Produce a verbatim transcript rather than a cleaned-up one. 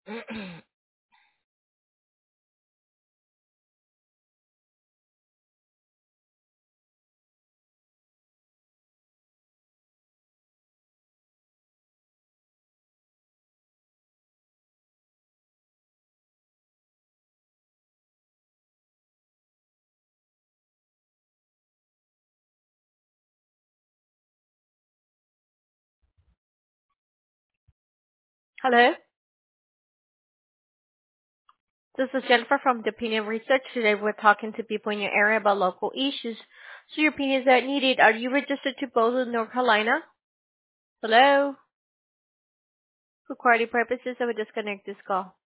Hello, this is Jennifer from the Opinion Research. Today we're talking to people in your area about local issues. So your opinions are needed. Are you registered to vote in North Carolina? Hello? For quality purposes, I will disconnect this call.